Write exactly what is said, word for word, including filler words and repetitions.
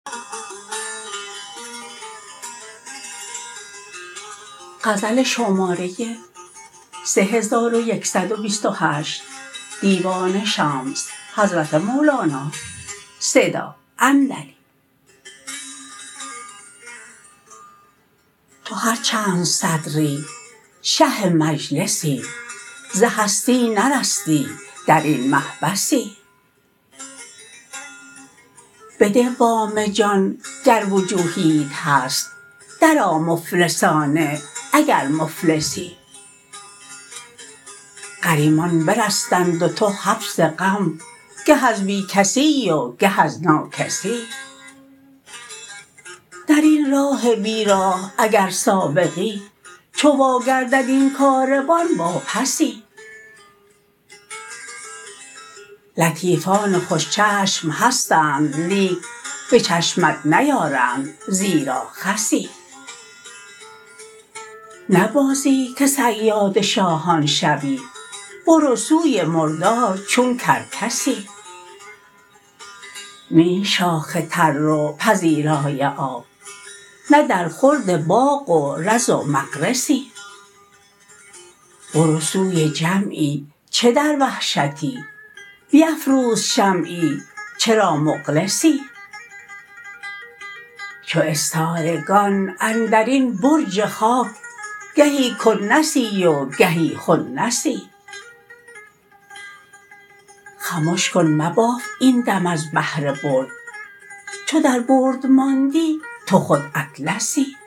غزل شماره سه هزار و یکصد و بیست و هشت دیوان شمس حضرت مولانا صدا عندلیب. تو هر چند صدری شه مجلسی، ز هستی نرستی در این محبسی. بده وام جان گر وجوهیت هست، درآ مفلسانه اگر مفلسی. غریمان برستند و تو حبس غم، گه از بی کسی و گه از ناکسی. در این راه بی راه اگر سابقی، چو واگردد این کاروان واپسی. لطیفان خوش چشم هستند لیک، به چشمت نیارند زیرا خسی. نه بازی که صیاد شاهان شوی، برو سوی مردار چون کرکسی. نی شاخ تر و پذیرای آب، نه در خورد باغ و رز و مغرسی. برو سوی جمعی چه در وحشتی، بیفروز شمعی چرا مغلسی. چو استارگان اندر این برج خاک، گهی کنسی و گهی خنسی. خمش کن مباف این دم از بهر برد، چو در برد ماندی تو خود اطلسی.